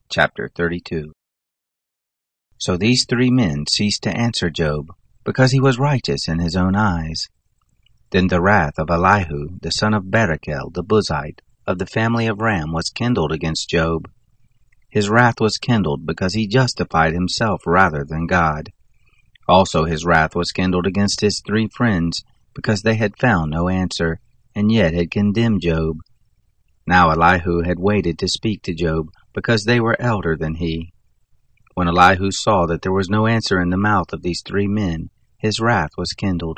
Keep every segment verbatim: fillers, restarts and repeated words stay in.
Chapter thirty-two. So these three men ceased to answer Job, because he was righteous in his own eyes. Then the wrath of Elihu, the son of Barachel, the Buzite, of the family of Ram, was kindled against Job. His wrath was kindled because he justified himself rather than God. Also his wrath was kindled against his three friends, because they had found no answer, and yet had condemned Job. Now Elihu had waited to speak to Job, because they were elder than he. When Elihu saw that there was no answer in the mouth of these three men, his wrath was kindled.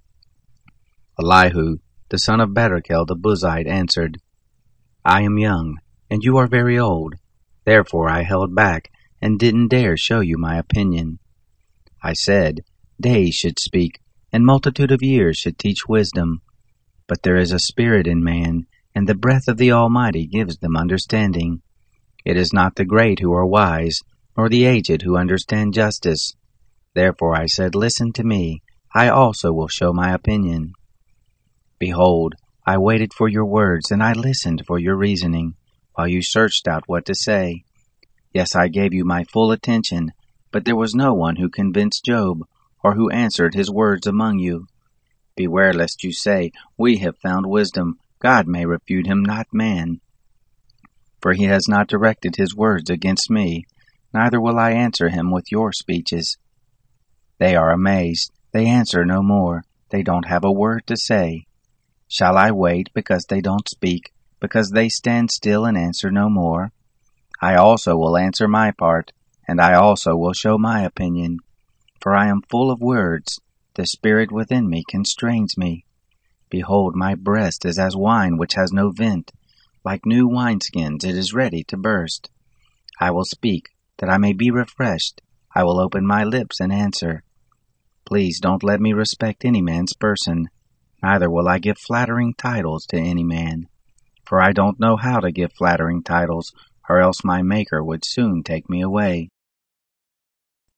Elihu, the son of Barachel the Buzite, answered, I am young, and you are very old. Therefore I held back, and didn't dare show you my opinion. I said, Days should speak, and multitude of years should teach wisdom. But there is a spirit in man, and the breath of the Almighty gives them understanding. It is not the great who are wise, nor the aged who understand justice. Therefore I said, Listen to me, I also will show my opinion. Behold, I waited for your words, and I listened for your reasoning, while you searched out what to say. Yes, I gave you my full attention, but there was no one who convinced Job, or who answered his words among you. Beware lest you say, We have found wisdom, God may refute him, not man. For he has not directed his words against me, neither will I answer him with your speeches. They are amazed, they answer no more, they don't have a word to say. Shall I wait because they don't speak, because they stand still and answer no more? I also will answer my part, and I also will show my opinion. For I am full of words, the spirit within me constrains me. Behold, my breast is as wine which has no vent. Like new wineskins it is ready to burst. I will speak, that I may be refreshed. I will open my lips and answer. Please don't let me respect any man's person, neither will I give flattering titles to any man. For I don't know how to give flattering titles, or else my Maker would soon take me away.